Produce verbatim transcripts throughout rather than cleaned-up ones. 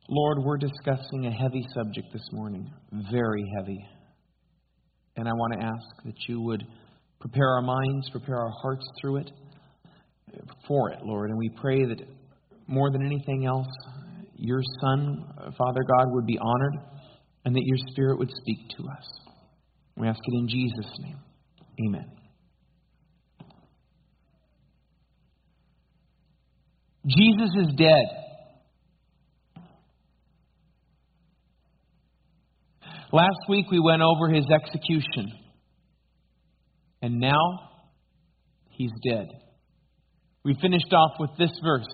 Lord, we're discussing a heavy subject this morning, very heavy. And I want to ask that you would prepare our minds, prepare our hearts through it, for it, Lord. And we pray that more than anything else, your Son, Father God, would be honored and that your Spirit would speak to us. We ask it in Jesus' name. Amen. Jesus is dead. Last week we went over his execution. And now he's dead. We finished off with this verse.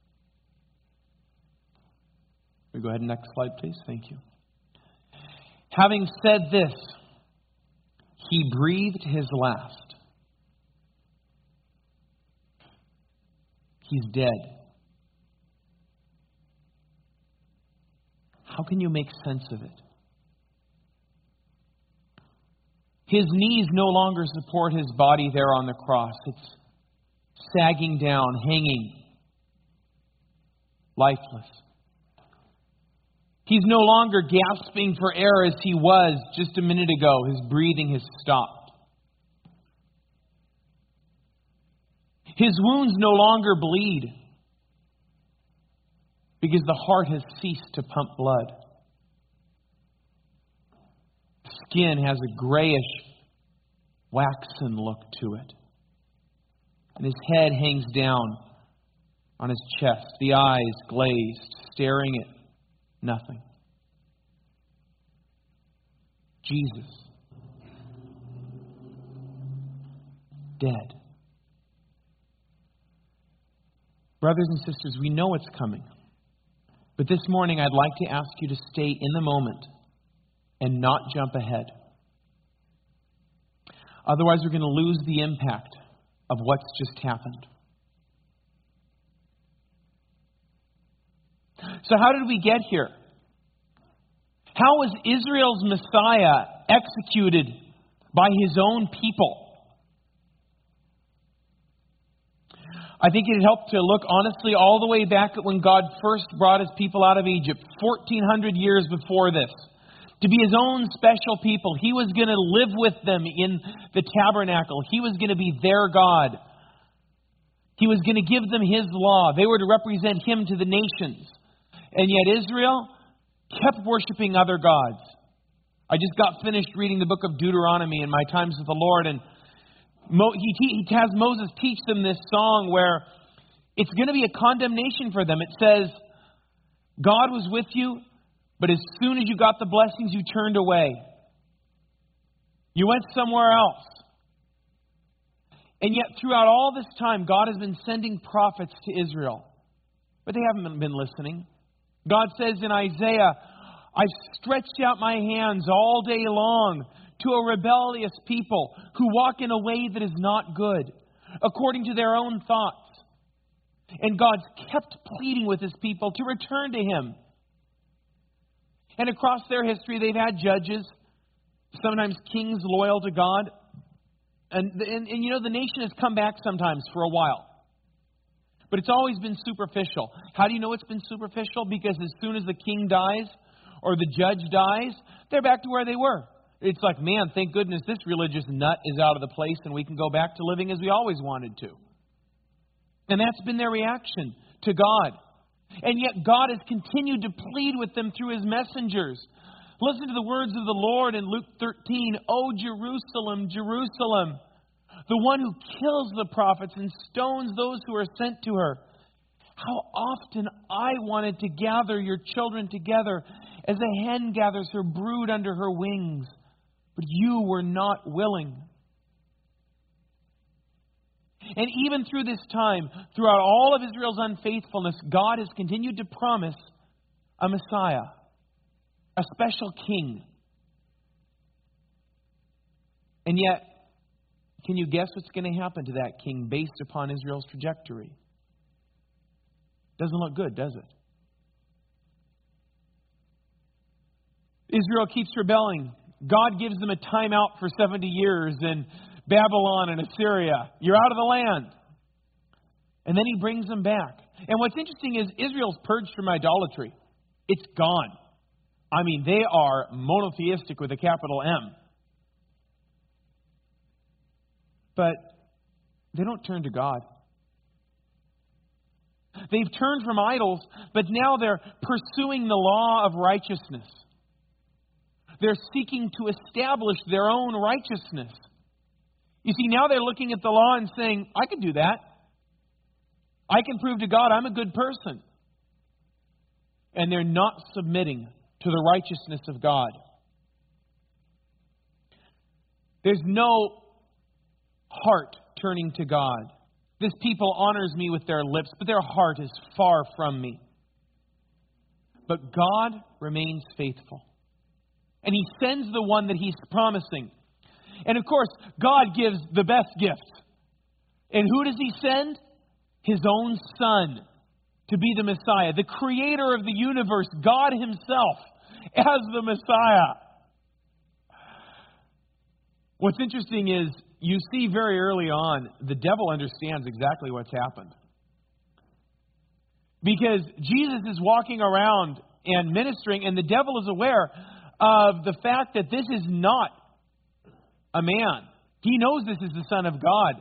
We go ahead and next slide, please. Thank you. Having said this, he breathed his last. He's dead. How can you make sense of it? His knees no longer support his body there on the cross. It's sagging down, hanging, lifeless. He's no longer gasping for air as he was just a minute ago. His breathing has stopped. His wounds no longer bleed because the heart has ceased to pump blood. Skin has a grayish, waxen look to it. And his head hangs down on his chest, the eyes glazed, staring at nothing. Jesus. Dead. Brothers and sisters, we know it's coming. But this morning I'd like to ask you to stay in the moment and not jump ahead. Otherwise, we're going to lose the impact of what's just happened. So how did we get here? How was Israel's Messiah executed by his own people? I think it helped to look honestly all the way back at when God first brought his people out of Egypt, fourteen hundred years before this. To be his own special people. He was going to live with them in the tabernacle. He was going to be their God. He was going to give them his law. They were to represent him to the nations. And yet Israel kept worshiping other gods. I just got finished reading the book of Deuteronomy in my times with the Lord. And Mo, he, he has Moses teach them this song where it's going to be a condemnation for them. It says, God was with you, but as soon as you got the blessings, you turned away. You went somewhere else. And yet throughout all this time, God has been sending prophets to Israel. But they haven't been listening. God says in Isaiah, I've stretched out my hands all day long to a rebellious people who walk in a way that is not good, according to their own thoughts. And God's kept pleading with his people to return to him. And across their history, they've had judges, sometimes kings loyal to God. And, and, and you know, the nation has come back sometimes for a while. But it's always been superficial. How do you know it's been superficial? Because as soon as the king dies or the judge dies, they're back to where they were. It's like, man, thank goodness this religious nut is out of the place and we can go back to living as we always wanted to. And that's been their reaction to God. And yet God has continued to plead with them through his messengers. Listen to the words of the Lord in Luke thirteen. O Jerusalem, Jerusalem, the one who kills the prophets and stones those who are sent to her. How often I wanted to gather your children together as a hen gathers her brood under her wings, but you were not willing. And even through this time, throughout all of Israel's unfaithfulness, God has continued to promise a Messiah, a special king. And yet, can you guess what's going to happen to that king based upon Israel's trajectory? Doesn't look good, does it? Israel keeps rebelling. God gives them a timeout for seventy years in Babylon and Assyria. You're out of the land. And then he brings them back. And what's interesting is Israel's purged from idolatry. It's gone. I mean, they are monotheistic with a capital M. But they don't turn to God. They've turned from idols, but now they're pursuing the law of righteousness. They're seeking to establish their own righteousness. You see, now they're looking at the law and saying, I can do that. I can prove to God I'm a good person. And they're not submitting to the righteousness of God. There's no heart turning to God. This people honors me with their lips, but their heart is far from me. But God remains faithful. And He sends the one that He's promising. And of course, God gives the best gift. And who does He send? His own Son to be the Messiah, the Creator of the universe, God Himself as the Messiah. What's interesting is you see very early on, the devil understands exactly what's happened. Because Jesus is walking around and ministering, and the devil is aware of the fact that this is not a man. He knows this is the Son of God.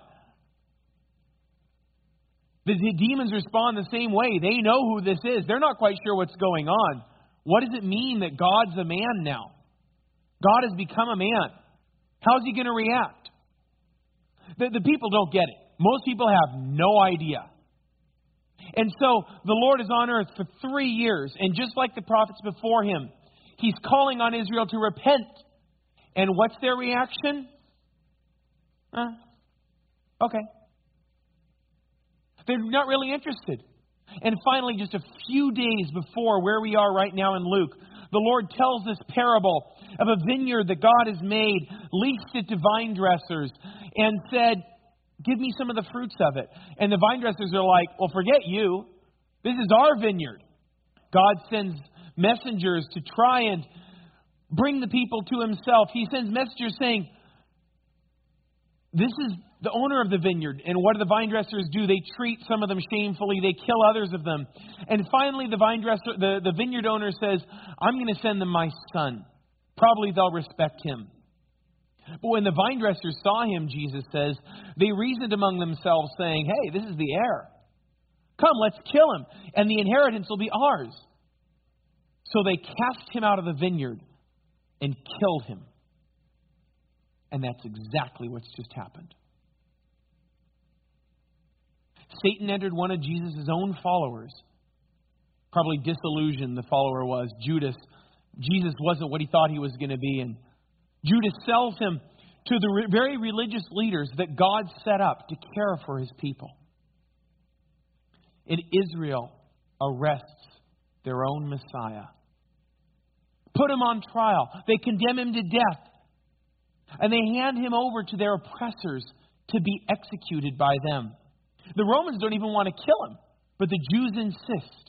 The demons respond the same way. They know who this is. They're not quite sure what's going on. What does it mean that God's a man now? God has become a man. How's He going to react? The, the people don't get it. Most people have no idea. And so the Lord is on earth for three years. And just like the prophets before Him, He's calling on Israel to repent. And what's their reaction? Uh, okay. They're not really interested. And finally, just a few days before where we are right now in Luke, the Lord tells this parable of a vineyard that God has made, leased it to vine dressers, and said, give me some of the fruits of it. And the vine dressers are like, well, forget you. This is our vineyard. God sends messengers to try and bring the people to Himself. He sends messengers saying, this is the owner of the vineyard. And what do the vine dressers do? They treat some of them shamefully. They kill others of them. And finally, the vine dresser, the, the vineyard owner says, I'm going to send them my son. Probably they'll respect him. But when the vine dressers saw him, Jesus says, they reasoned among themselves, saying, hey, this is the heir. Come, let's kill him, and the inheritance will be ours. So they cast him out of the vineyard and killed him. And that's exactly what's just happened. Satan entered one of Jesus' own followers. Probably disillusioned the follower was. Judas. Jesus wasn't what he thought he was going to be. And Judas sells him to the re- very religious leaders that God set up to care for His people. And Israel arrests their own Messiah. Put Him on trial. They condemn Him to death. And they hand Him over to their oppressors to be executed by them. The Romans don't even want to kill Him, but the Jews insist.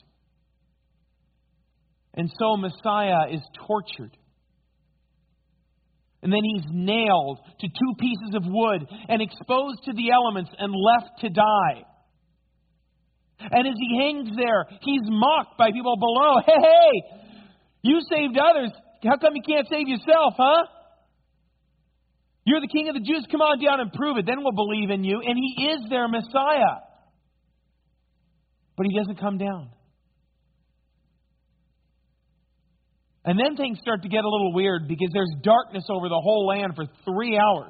And so Messiah is tortured. And then He's nailed to two pieces of wood and exposed to the elements and left to die. And as He hangs there, He's mocked by people below. Hey, hey, you saved others. How come you can't save yourself, huh? You're the King of the Jews. Come on down and prove it. Then we'll believe in you. And He is their Messiah. But He doesn't come down. And then things start to get a little weird because there's darkness over the whole land for three hours.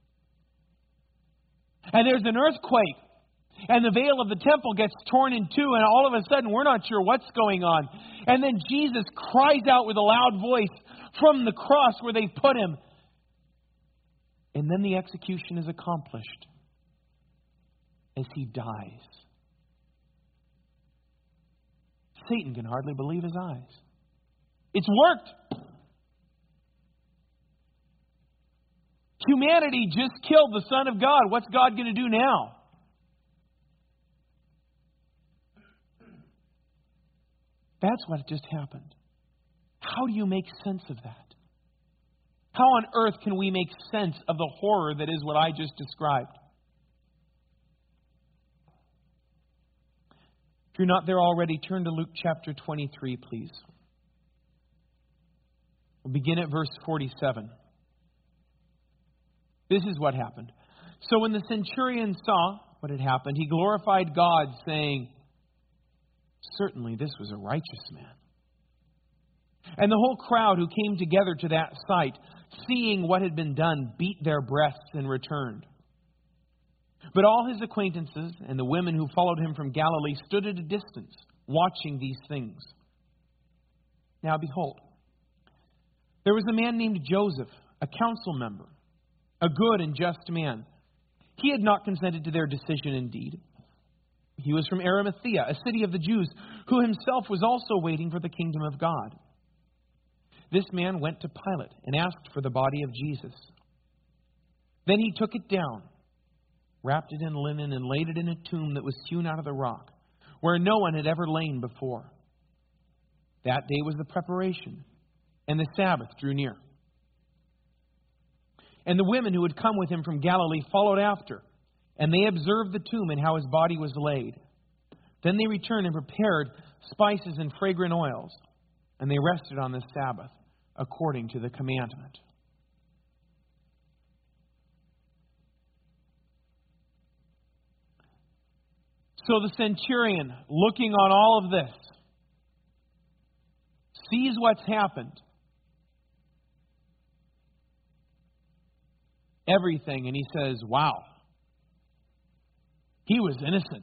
And there's an earthquake. And the veil of the temple gets torn in two. And all of a sudden, we're not sure what's going on. And then Jesus cries out with a loud voice from the cross where they put Him. And then the execution is accomplished as He dies. Satan can hardly believe his eyes. It's worked. Humanity just killed the Son of God. What's God going to do now? That's what just happened. How do you make sense of that? How on earth can we make sense of the horror that is what I just described? If you're not there already, turn to Luke chapter twenty-three, please. We'll begin at verse forty-seven. This is what happened. So when the centurion saw what had happened, he glorified God, saying, "Certainly this was a righteous man." And the whole crowd who came together to that sight, seeing what had been done, beat their breasts and returned. But all his acquaintances and the women who followed him from Galilee stood at a distance, watching these things. Now behold, there was a man named Joseph, a council member, a good and just man. He had not consented to their decision indeed. He was from Arimathea, a city of the Jews, who himself was also waiting for the kingdom of God. This man went to Pilate and asked for the body of Jesus. Then he took it down, wrapped it in linen, and laid it in a tomb that was hewn out of the rock, where no one had ever lain before. That day was the preparation, and the Sabbath drew near. And the women who had come with him from Galilee followed after, and they observed the tomb and how his body was laid. Then they returned and prepared spices and fragrant oils, and they rested on the Sabbath according to the commandment. So the centurion, looking on all of this, sees what's happened. Everything, and he says, wow, he was innocent.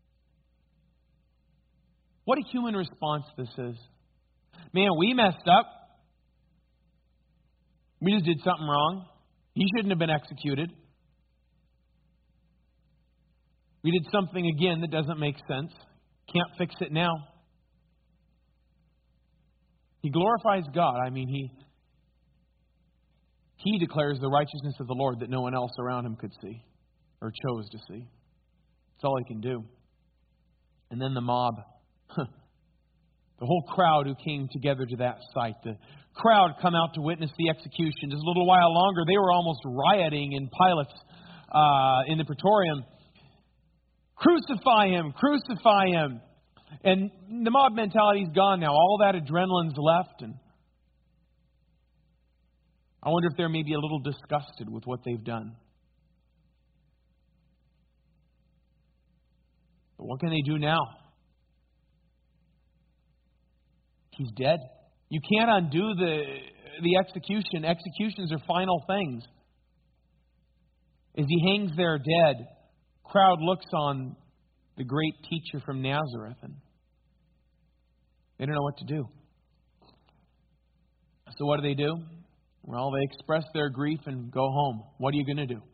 What a human response this is. Man, we messed up. We just did something wrong. He shouldn't have been executed. We did something again that doesn't make sense. Can't fix it now. He glorifies God. I mean, he he declares the righteousness of the Lord that no one else around him could see or chose to see. That's all he can do. And then the mob. The whole crowd who came together to that sight. The crowd come out to witness the execution. Just a little while longer, they were almost rioting in Pilate's, uh, in the Praetorium. Crucify him! Crucify him! And the mob mentality's gone now. All that adrenaline's left. And I wonder if they're maybe a little disgusted with what they've done. But what can they do now? He's dead. You can't undo the, the execution. Executions are final things. As he hangs there dead, crowd looks on the great teacher from Nazareth, and they don't know what to do. So what do they do? Well, they express their grief and go home. What are you going to do?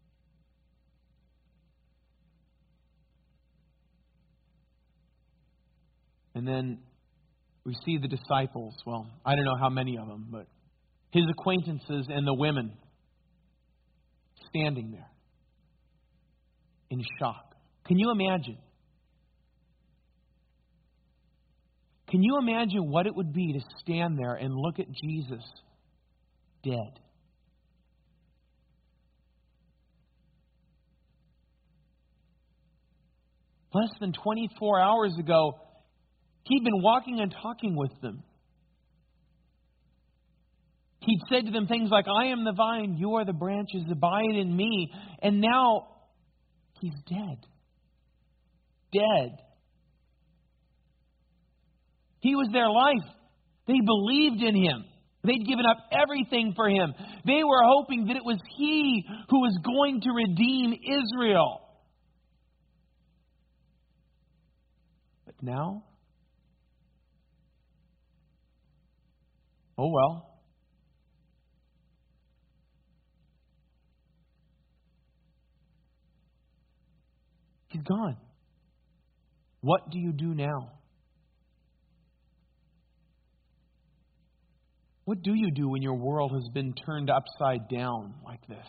And then we see the disciples. Well, I don't know how many of them, but his acquaintances and the women standing there in shock. Can you imagine? Can you imagine what it would be to stand there and look at Jesus dead? Less than twenty-four hours ago, he'd been walking and talking with them. He'd said to them things like, I am the vine, you are the branches, abide in me. And now, he's dead. Dead. He was their life. They believed in him. They'd given up everything for him. They were hoping that it was he who was going to redeem Israel. But now, oh well. He's gone. What do you do now? What do you do when your world has been turned upside down like this?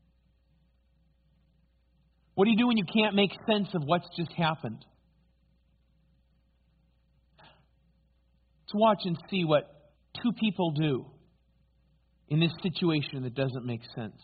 What do you do when you can't make sense of what's just happened? Let's watch and see what two people do in this situation that doesn't make sense.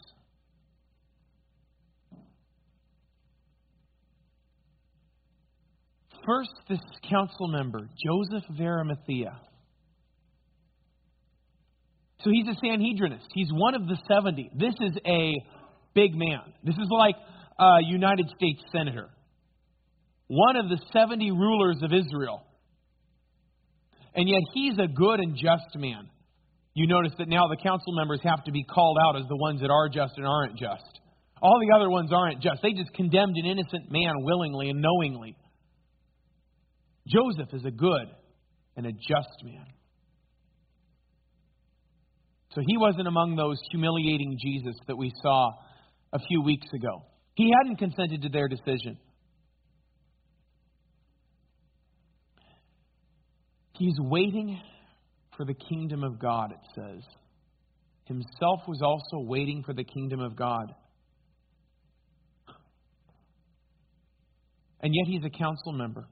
First, this council member, Joseph of Arimathea. So he's a Sanhedrinist. He's one of the seventy. This is a big man. This is like a United States senator. One of the seventy rulers of Israel. And yet he's a good and just man. You notice that now the council members have to be called out as the ones that are just and aren't just. All the other ones aren't just. They just condemned an innocent man willingly and knowingly. Joseph is a good and a just man. So he wasn't among those humiliating Jesus that we saw a few weeks ago. He hadn't consented to their decision. He's waiting for the kingdom of God, it says. Himself was also waiting for the kingdom of God. And yet he's a council member.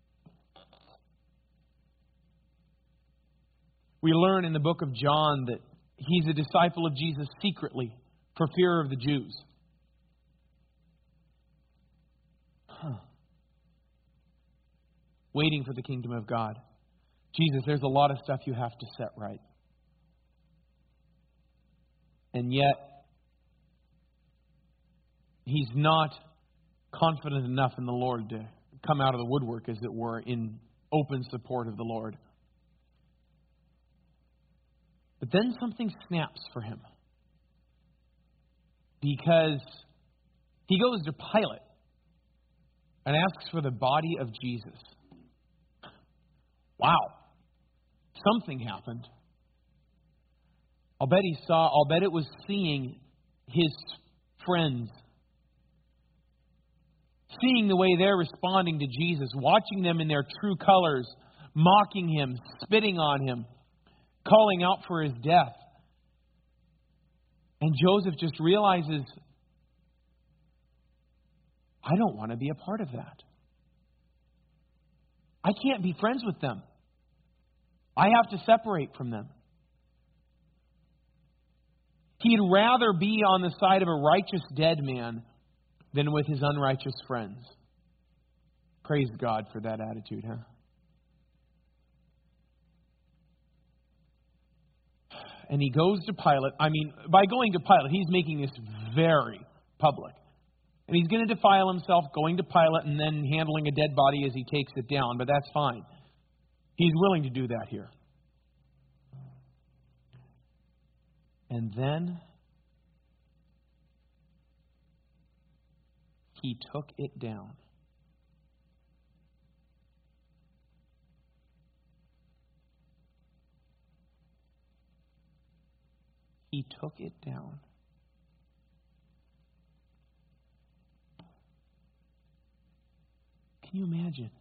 We learn in the book of John that he's a disciple of Jesus secretly for fear of the Jews. Huh. Waiting for the kingdom of God. Jesus, there's a lot of stuff you have to set right. And yet, he's not confident enough in the Lord to come out of the woodwork, as it were, in open support of the Lord. But then something snaps for him. Because he goes to Pilate and asks for the body of Jesus. Wow. Something happened. I'll bet he saw, I'll bet it was seeing his friends. Seeing the way they're responding to Jesus. Watching them in their true colors. Mocking him. Spitting on him. Calling out for his death. And Joseph just realizes, I don't want to be a part of that. I can't be friends with them. I have to separate from them. He'd rather be on the side of a righteous dead man than with his unrighteous friends. Praise God for that attitude, huh? And he goes to Pilate. I mean, by going to Pilate, he's making this very public. And he's going to defile himself going to Pilate and then handling a dead body as he takes it down. But that's fine. He's willing to do that here. And then he took it down. He took it down. Can you imagine?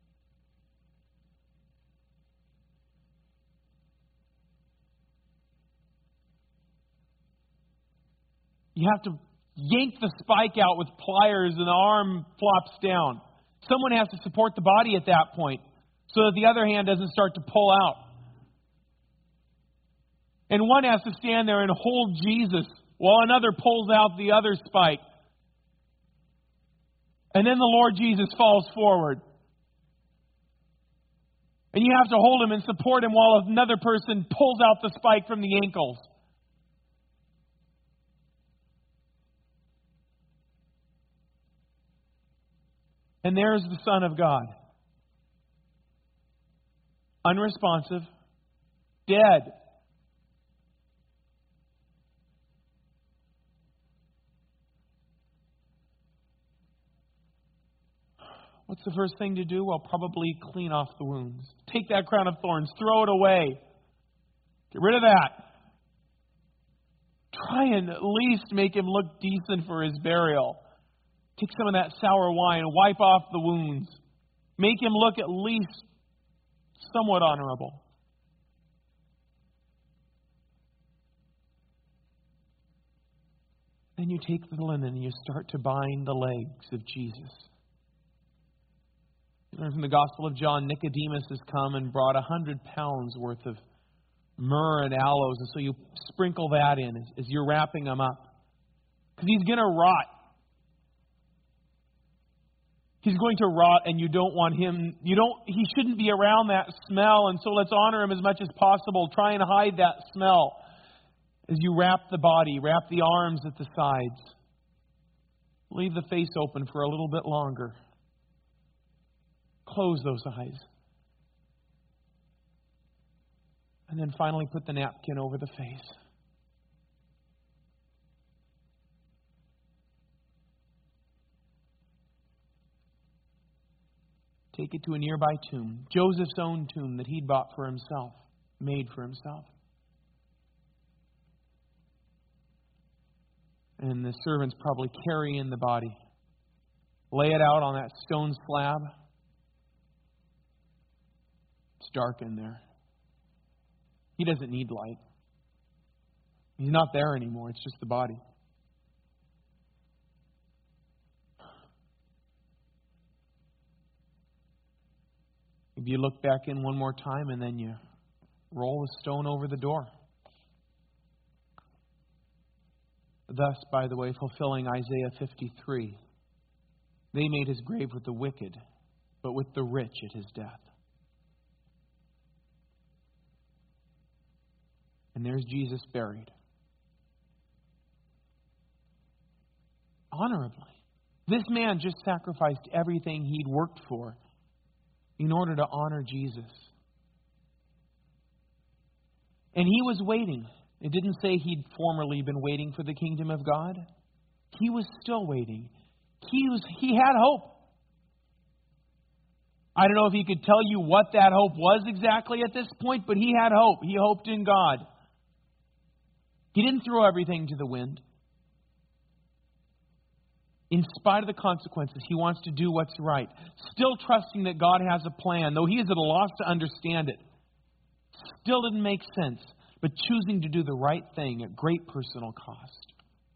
You have to yank the spike out with pliers and the arm flops down. Someone has to support the body at that point so that the other hand doesn't start to pull out. And one has to stand there and hold Jesus while another pulls out the other spike. And then the Lord Jesus falls forward. And you have to hold him and support him while another person pulls out the spike from the ankles. And there's the Son of God. Unresponsive. Dead. What's the first thing to do? Well, probably clean off the wounds. Take that crown of thorns. Throw it away. Get rid of that. Try and at least make him look decent for his burial. Take some of that sour wine and wipe off the wounds. Make him look at least somewhat honorable. Then you take the linen and you start to bind the legs of Jesus. From the Gospel of John, Nicodemus has come and brought a hundred pounds worth of myrrh and aloes. And so you sprinkle that in as, as you're wrapping him up. Because he's going to rot. He's going to rot and you don't want him, you don't, he shouldn't be around that smell. And so let's honor him as much as possible. Try and hide that smell. As you wrap the body, wrap the arms at the sides. Leave the face open for a little bit longer. Close those eyes. And then finally put the napkin over the face. Take it to a nearby tomb, Joseph's own tomb that he'd bought for himself, made for himself. And the servants probably carry in the body, lay it out on that stone slab. It's dark in there. He doesn't need light. He's not there anymore. It's just the body. If you look back in one more time and then you roll the stone over the door. Thus, by the way, fulfilling Isaiah fifty-three. They made his grave with the wicked, but with the rich at his death. And there's Jesus buried. Honorably. This man just sacrificed everything he'd worked for in order to honor Jesus. And he was waiting. It didn't say he'd formerly been waiting for the kingdom of God. He was still waiting. He was. He had hope. I don't know if he could tell you what that hope was exactly at this point, but he had hope. He hoped in God. He didn't throw everything to the wind. In spite of the consequences, he wants to do what's right. Still trusting that God has a plan, though he is at a loss to understand it. Still didn't make sense, but choosing to do the right thing at great personal cost.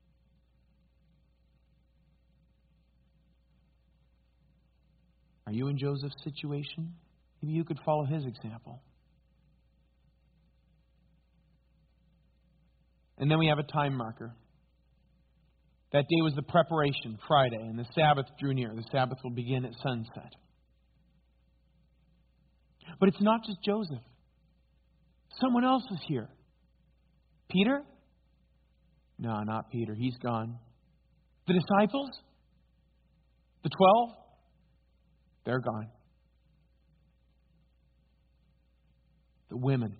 Are you in Joseph's situation? Maybe you could follow his example. And then we have a time marker. That day was the preparation, Friday, and the Sabbath drew near. The Sabbath will begin at sunset. But it's not just Joseph. Someone else is here. Peter? No, not Peter. He's gone. The disciples? The twelve? They're gone. The women.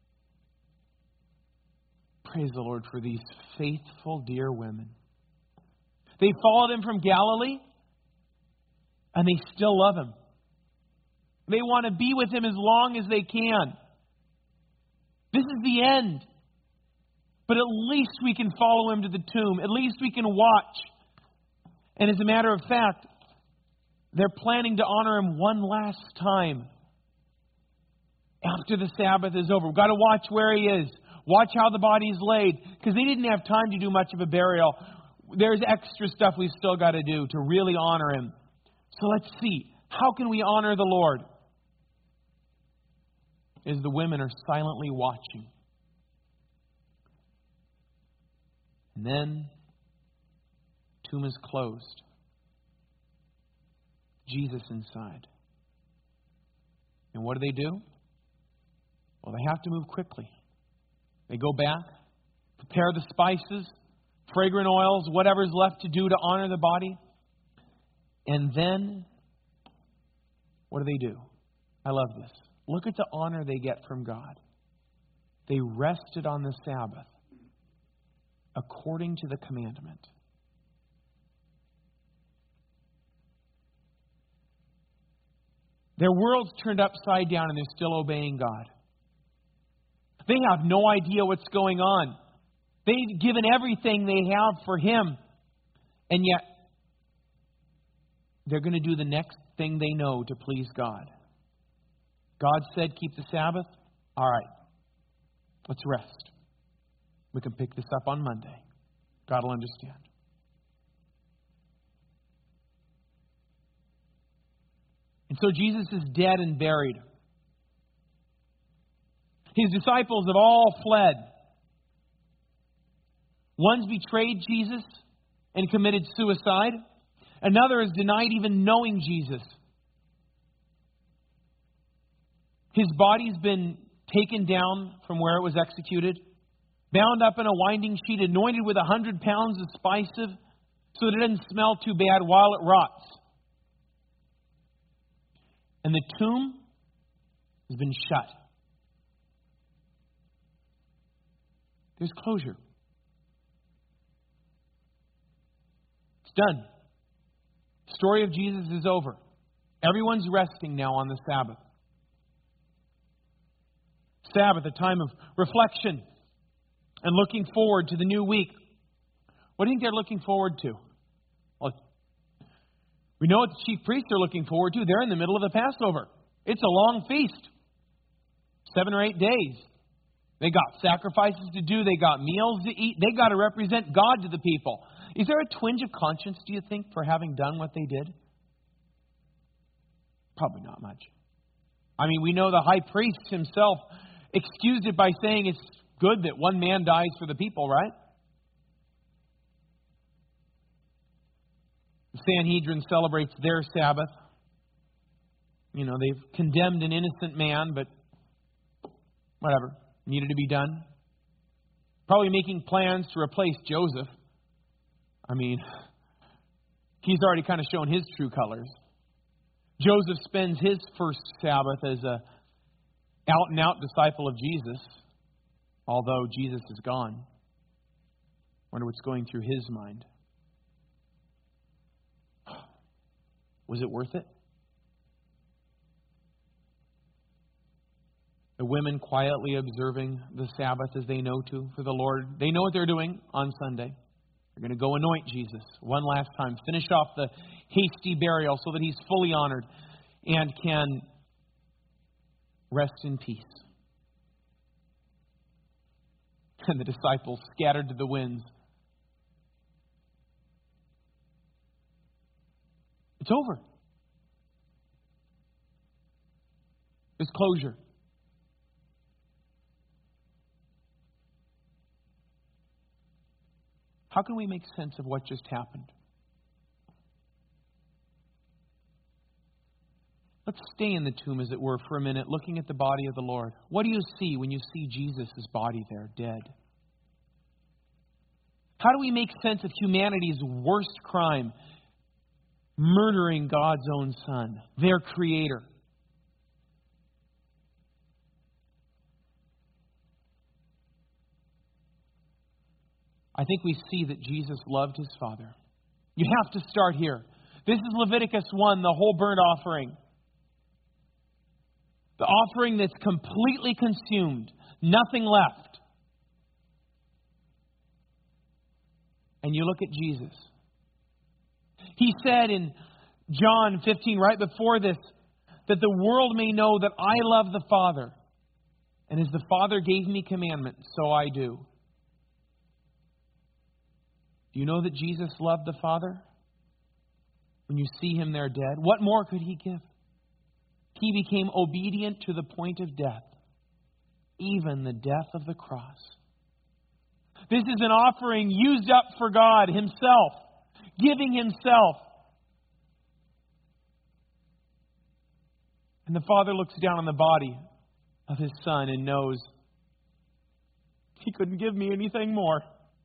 Praise the Lord for these faithful, dear women. They followed him from Galilee, and they still love him. They want to be with him as long as they can. This is the end. But at least we can follow him to the tomb. At least we can watch. And as a matter of fact, they're planning to honor him one last time after the Sabbath is over. We've got to watch where he is. Watch how the body's laid. Because they didn't have time to do much of a burial. There's extra stuff we've still got to do to really honor him. So let's see. How can we honor the Lord? As the women are silently watching. And then, tomb is closed. Jesus inside. And what do they do? Well, they have to move quickly. They go back, prepare the spices, fragrant oils, whatever's left to do to honor the body. And then, what do they do? I love this. Look at the honor they get from God. They rested on the Sabbath according to the commandment. Their world's turned upside down and they're still obeying God. They have no idea what's going on. They've given everything they have for him. And yet, they're going to do the next thing they know to please God. God said, keep the Sabbath. All right. Let's rest. We can pick this up on Monday. God will understand. And so Jesus is dead and buried. His disciples have all fled. One's betrayed Jesus and committed suicide. Another has denied even knowing Jesus. His body's been taken down from where it was executed. bound up in a winding sheet, anointed with a hundred pounds of spices, so that it doesn't smell too bad while it rots. And the tomb has been shut. There's closure. It's done. The story of Jesus is over. Everyone's resting now on the Sabbath. Sabbath, a time of reflection and looking forward to the new week. What do you think they're looking forward to? Well, we know what the chief priests are looking forward to. They're in the middle of the Passover. It's a long feast. Seven or eight days. They got sacrifices to do. They got meals to eat. They got to represent God to the people. Is there a twinge of conscience, do you think, for having done what they did? Probably not much. I mean, we know the high priest himself excused it by saying it's good that one man dies for the people, right? The Sanhedrin celebrates their Sabbath. You know, they've condemned an innocent man, but whatever. Needed to be done. Probably making plans to replace Joseph. I mean, he's already kind of shown his true colors. Joseph spends his first Sabbath as a out-and-out disciple of Jesus, although Jesus is gone. Wonder what's going through his mind. Was it worth it? The women quietly observing the Sabbath as they know to for the Lord. They know what they're doing on Sunday. They're going to go anoint Jesus one last time. Finish off the hasty burial so that he's fully honored and can rest in peace. And the disciples scattered to the winds. It's over. There's closure. How can we make sense of what just happened? Let's stay in the tomb, as it were, for a minute, looking at the body of the Lord. What do you see when you see Jesus' body there, dead? How do we make sense of humanity's worst crime, murdering God's own Son, their Creator? I think we see that Jesus loved His Father. You have to start here. This is Leviticus one, the whole burnt offering. The offering that's completely consumed, nothing left. And you look at Jesus. He said in John fifteen, right before this, that the world may know that I love the Father. And as the Father gave me commandment, so I do. Do you know that Jesus loved the Father? When you see Him there dead, what more could He give? He became obedient to the point of death, even the death of the cross. This is an offering used up for God Himself, giving Himself. And the Father looks down on the body of His Son and knows He couldn't give me anything more.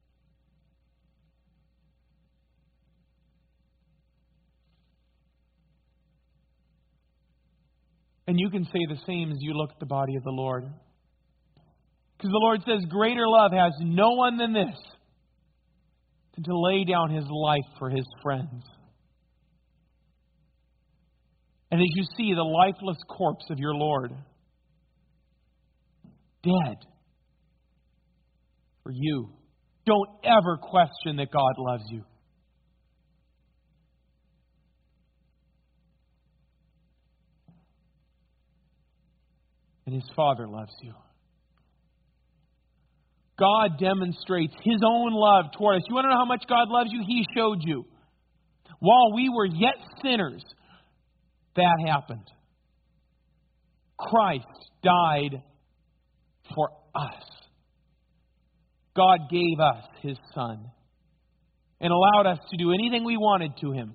And you can say the same as you look at the body of the Lord. Because the Lord says, greater love has no one than this, than to lay down His life for His friends. And as you see the lifeless corpse of your Lord, dead for you, don't ever question that God loves you. And His Father loves you. God demonstrates His own love toward us. You want to know how much God loves you? He showed you. While we were yet sinners, that happened. Christ died for us. God gave us His Son and allowed us to do anything we wanted to Him.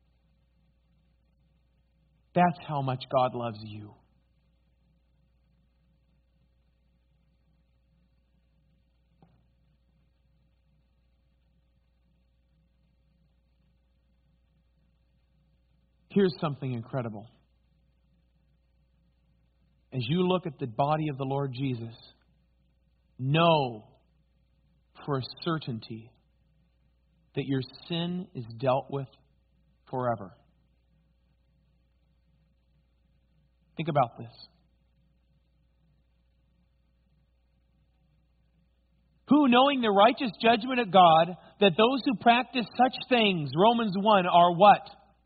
That's how much God loves you. Here's something incredible. As you look at the body of the Lord Jesus, know for a certainty that your sin is dealt with forever. Think about this. Who, knowing the righteous judgment of God, that those who practice such things, Romans one, are what?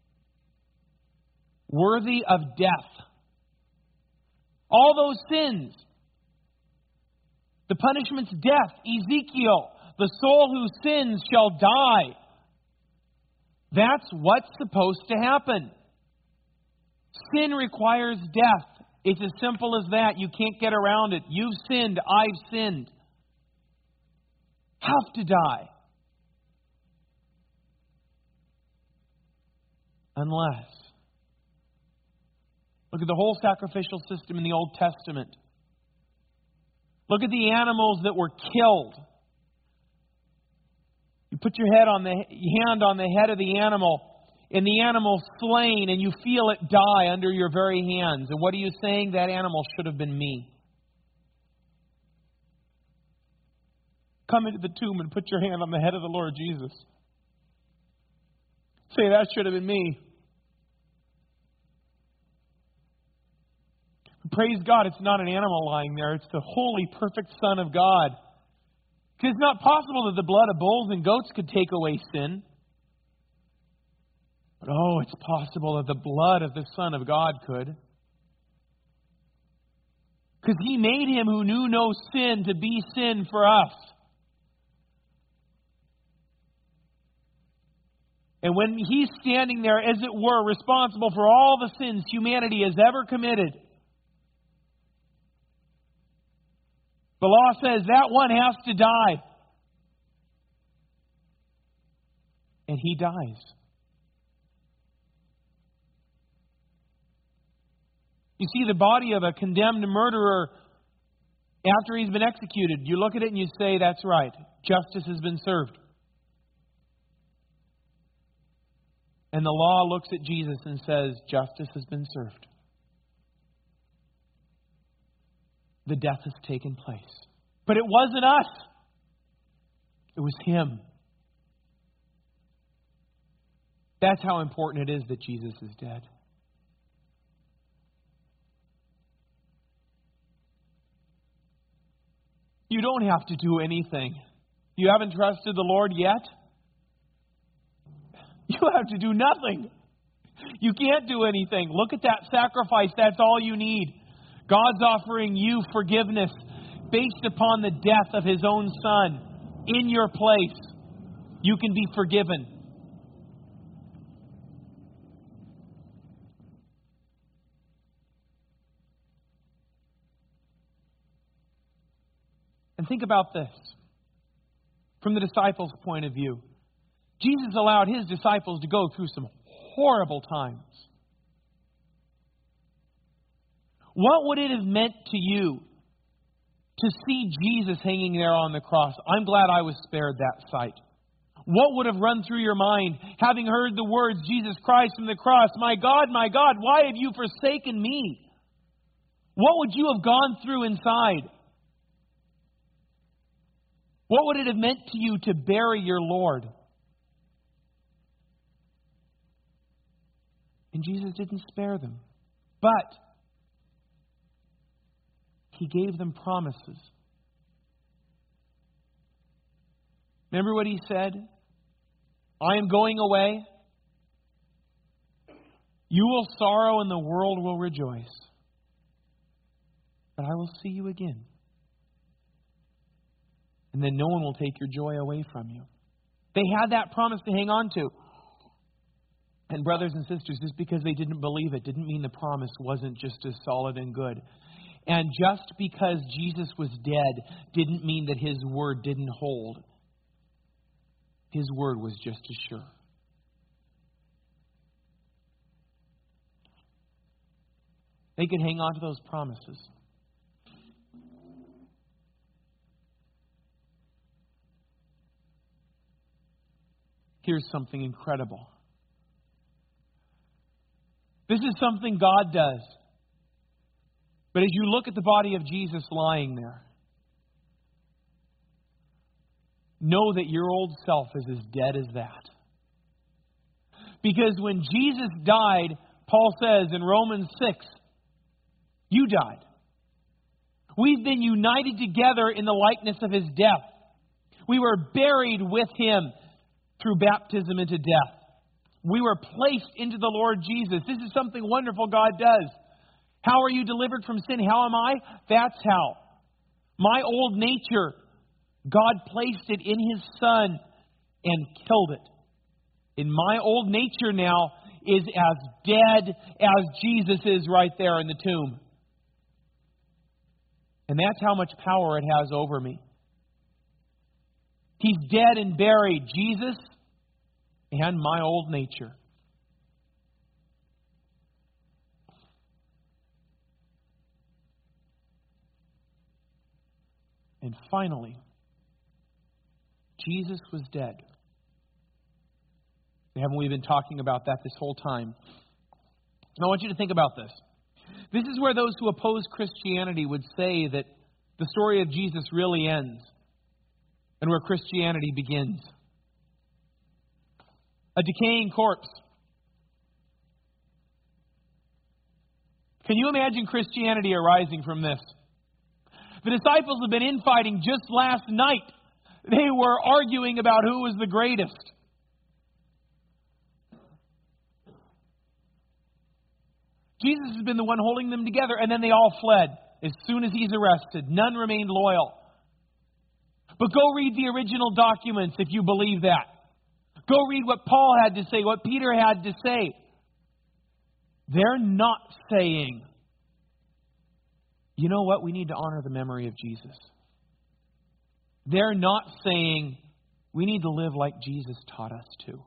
Worthy of death. All those sins. The punishment's death. Ezekiel, the soul who sins shall die. That's what's supposed to happen. Sin requires death. It's as simple as that. You can't get around it. You've sinned. I've sinned. Have to die. Unless. Look at the whole sacrificial system in the Old Testament. Look at the animals that were killed. You put your head on the hand on the head of the animal, and the animal's slain, and you feel it die under your very hands. And what are you saying? That animal should have been me. Come into the tomb and put your hand on the head of the Lord Jesus. Say, that should have been me. Praise God, it's not an animal lying there. It's the holy, perfect Son of God. Because it's not possible that the blood of bulls and goats could take away sin. But oh, it's possible that the blood of the Son of God could. Because He made Him who knew no sin to be sin for us. And when He's standing there, as it were, responsible for all the sins humanity has ever committed, the law says that one has to die. And He dies. You see the body of a condemned murderer after he's been executed. You look at it and you say, that's right. Justice has been served. And the law looks at Jesus and says, justice has been served. The death has taken place. But it wasn't us. It was Him. That's how important it is that Jesus is dead. You don't have to do anything. You haven't trusted the Lord yet? You have to do nothing. You can't do anything. Look at that sacrifice. That's all you need. God's offering you forgiveness based upon the death of His own Son in your place. You can be forgiven. And think about this from the disciples' point of view. Jesus allowed His disciples to go through some horrible times. What would it have meant to you to see Jesus hanging there on the cross? I'm glad I was spared that sight. What would have run through your mind, having heard the words, Jesus Christ from the cross, my God, my God, why have you forsaken me? What would you have gone through inside? What would it have meant to you to bury your Lord? And Jesus didn't spare them. But He gave them promises. Remember what He said? I am going away. You will sorrow and the world will rejoice. But I will see you again. And then no one will take your joy away from you. They had that promise to hang on to. And brothers and sisters, just because they didn't believe it didn't mean the promise wasn't just as solid and good. And just because Jesus was dead didn't mean that His word didn't hold. His word was just as sure. They could hang on to those promises. Here's something incredible. This is something God does. But as you look at the body of Jesus lying there, know that your old self is as dead as that. Because when Jesus died, Paul says in Romans six, you died. We've been united together in the likeness of His death. We were buried with Him through baptism into death. We were placed into the Lord Jesus. This is something wonderful God does. How are you delivered from sin? How am I? That's how. My old nature, God placed it in His Son and killed it. And my old nature now is as dead as Jesus is right there in the tomb. And that's how much power it has over me. He's dead and buried, Jesus and my old nature. And finally, Jesus was dead. Haven't we been talking about that this whole time? And I want you to think about this. This is where those who oppose Christianity would say that the story of Jesus really ends and where Christianity begins. A decaying corpse. Can you imagine Christianity arising from this? The disciples have been infighting just last night. They were arguing about who was the greatest. Jesus has been the one holding them together, and then they all fled as soon as He's arrested. None remained loyal. But go read the original documents if you believe that. Go read what Paul had to say, what Peter had to say. They're not saying, you know what, we need to honor the memory of Jesus. They're not saying, we need to live like Jesus taught us to.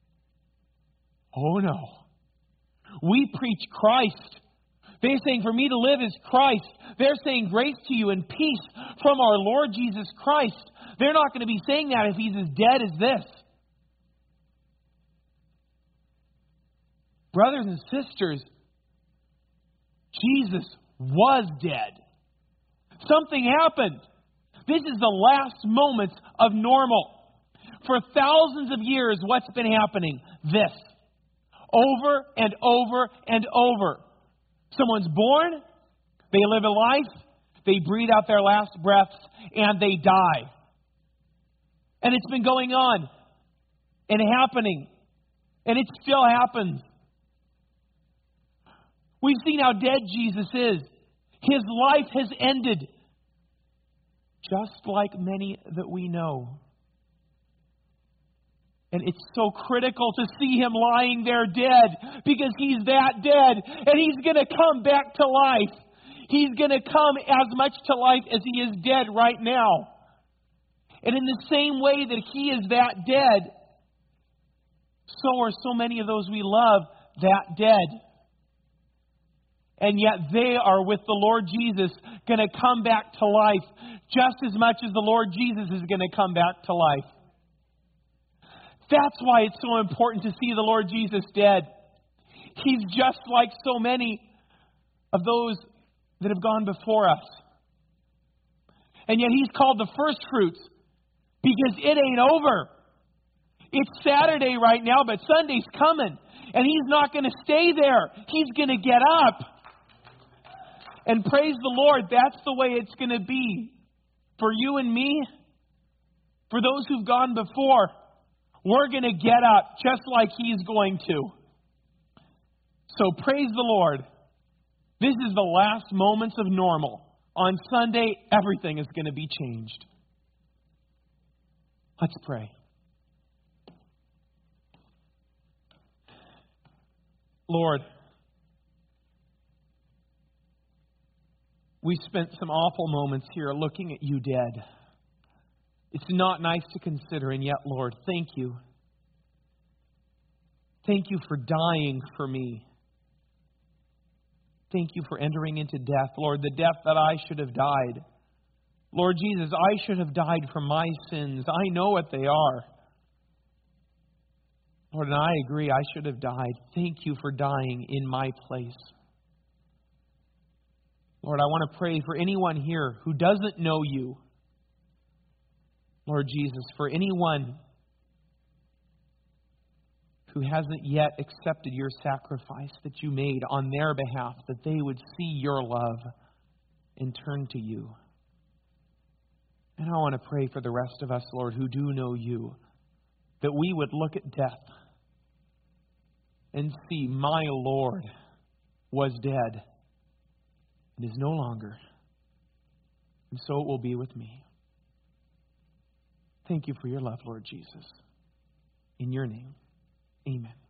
Oh no. We preach Christ. They're saying, for me to live is Christ. They're saying grace to you and peace from our Lord Jesus Christ. They're not going to be saying that if He's as dead as this. Brothers and sisters, Jesus was dead. Something happened. This is the last moments of normal. For thousands of years, what's been happening? This. Over and over and over. Someone's born, they live a life, they breathe out their last breaths, and they die. And it's been going on and happening. And it still happens. We've seen how dead Jesus is. His life has ended. Just like many that we know. And it's so critical to see Him lying there dead, because He's that dead, and He's going to come back to life. He's going to come as much to life as He is dead right now. And in the same way that He is that dead, so are so many of those we love that dead. And yet they are with the Lord Jesus going to come back to life just as much as the Lord Jesus is going to come back to life. That's why it's so important to see the Lord Jesus dead. He's just like so many of those that have gone before us. And yet He's called the first fruits because it ain't over. It's Saturday right now, but Sunday's coming. And He's not going to stay there. He's going to get up. And praise the Lord, that's the way it's going to be. For you and me, for those who've gone before, we're going to get up just like He's going to. So praise the Lord. This is the last moments of normal. On Sunday, everything is going to be changed. Let's pray. Lord, we spent some awful moments here looking at You dead. It's not nice to consider, and yet, Lord, thank You. Thank You for dying for me. Thank You for entering into death. Lord, the death that I should have died. Lord Jesus, I should have died for my sins. I know what they are. Lord, and I agree, I should have died. Thank you for dying in my place. Lord, I want to pray for anyone here who doesn't know you. Lord Jesus, for anyone who hasn't yet accepted your sacrifice that you made on their behalf, that they would see your love and turn to you. And I want to pray for the rest of us, Lord, who do know you, that we would look at death and see my Lord was dead and is no longer. And so it will be with me. Thank you for your love, Lord Jesus. In your name, amen.